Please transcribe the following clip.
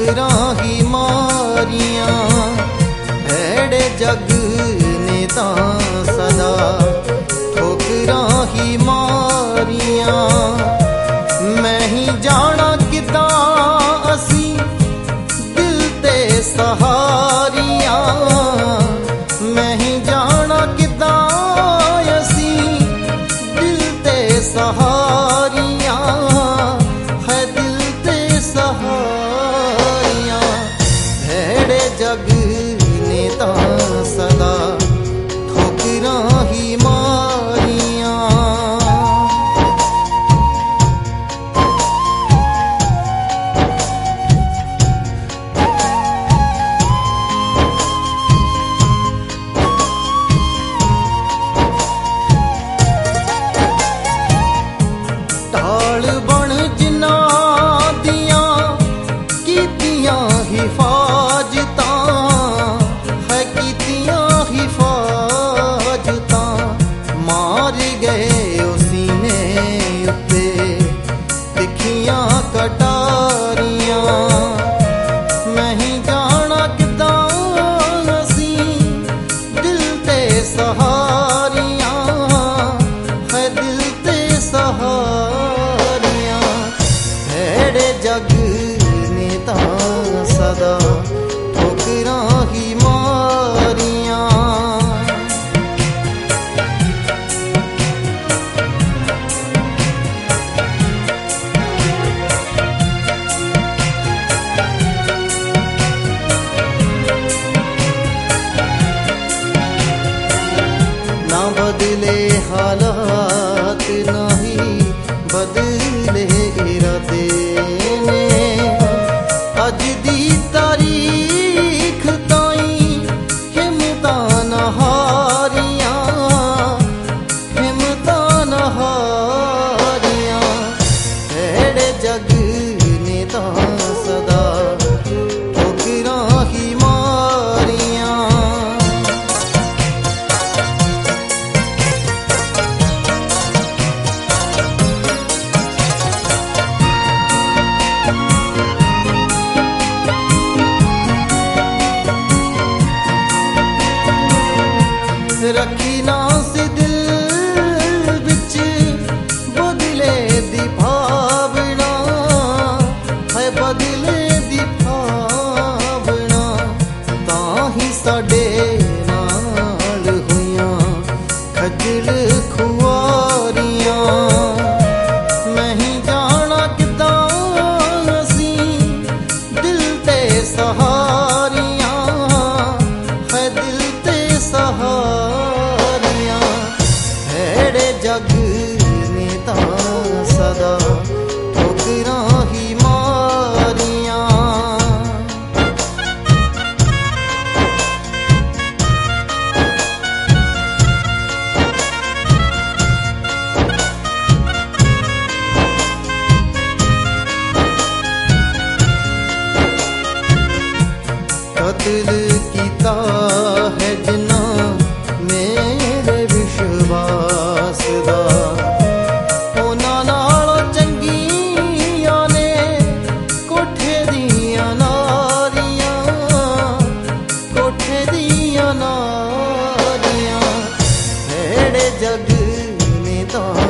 ठोकरां ही मारियां भेड़े जग ने तां सदा ठोकरां ही मारियां। मैं ही जाना किदां असी दिल ते सहारियां, मैं ही जाना किदां असी दिल ते सहारियां, है दिल ते सहारियां। भेड़े जग ने तां सदा ठोकरां ही मारियां। ढाल बन जिन्ना दियां कीतियां हिफाजतां, है कीतियां हिफाजतां। मार गए सीने उत्ते तिखियां कटारियां। मैं ही जाना किदां असी दिल ते सहारियां, है दिल ते सहारियां। भेड़े जग ने तां सदा ठोकरां ही मारियां। ना बदले हालात नहीं बदले इरादे ने, अज दी तारीख ताई हिम्मतां न हारियां, हिम्मतां न हारियां। भेड़े जग ने तां सदा ठोकरां ही मारियां। रखी ना सी दिल बिच बदले दी भावना, है बदले दी भावना। तां ही साडे नाल होइयां खजल खुआरियां। मैं ही जाना किदां असी दिल ते सहारियां, है दिल ते सहारियां। भेड़े जग ने तां सदा ठोकरां ही मारियां। कत्ल कीता है जिन्ना मेरे विश्वास दा, उन्हां नाल चंगियां ने कोठे दियां नारियां, कोठे दियां नारियां। भेड़े जग ने तां